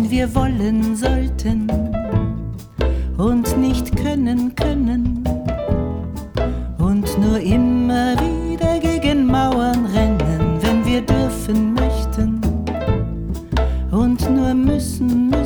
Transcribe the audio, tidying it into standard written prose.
wenn wir wollen sollten und nicht können können und nur immer wieder gegen Mauern rennen, wenn wir dürfen möchten und nur müssen